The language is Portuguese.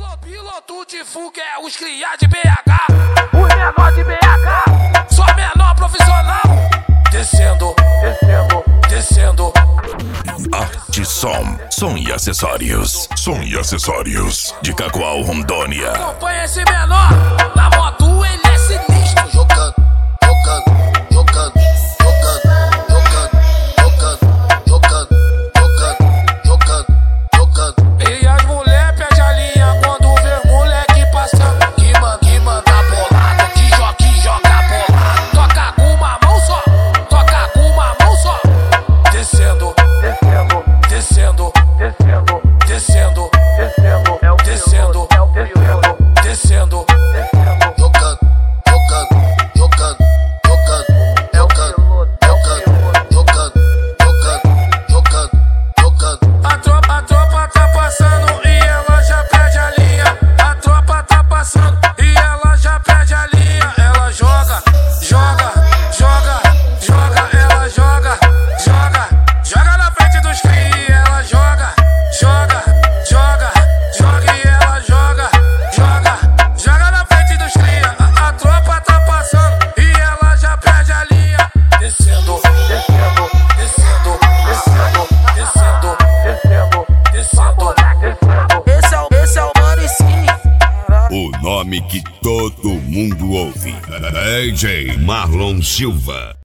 Piloto de fuga é os cria de BH, os menor de BH, só menor profissional. Descendo, descendo, descendo. Arte som e acessórios. Som e acessórios de Cacoal, Rondônia. Acompanha esse menor, na moto ele é sinistro. Jogando, jogando, jogando, jogando, jogando, jogando, jogando, jogando, jogando. E as mulher pede a linha quando vê moleque passando. Que manda bolado, que joga bolado. Toca com uma mão só, toca com uma mão só. Descendo, descendo, descendo, descendo, descendo, descendo, descendo, descendo, descendo, descendo. Jogando, jogando, jogando, jogando, jogando, jogando, jogando, jogando, jogando. A tropa tá passando e ela já perde a linha. A tropa tá passando e ela já perde a linha. Ela joga, joga, joga, joga. Ela joga, joga, joga na frente dos cria. Ela joga, joga, joga, joga. E ela joga, joga, joga na frente dos cria. A tropa tá passando e ela já perde a linha. Descendo, descendo, descendo, descendo, descendo, descendo, descendo, descendo. Esse é o Mano e Sim. O nome que todo mundo ouve. DJ Marlon Silva.